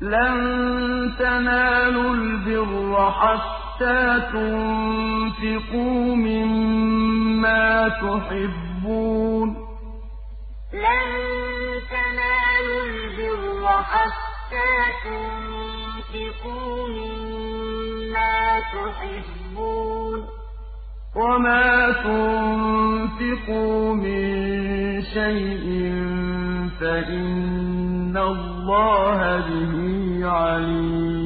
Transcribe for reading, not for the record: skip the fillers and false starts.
لَن تَنَالُوا الْبِرَّ حَتَّىٰ تُنفِقُوا مِمَّا تُحِبُّونَ لَن تَنَالُوا الْبِرَّ حَتَّىٰ تُنفِقُوا مِمَّا تُحِبُّونَ ۚ وَمَا تُنفِقُوا مِن شَيْءٍ فَإِنَّ اللَّهَ بِهِ عَلِيمٌ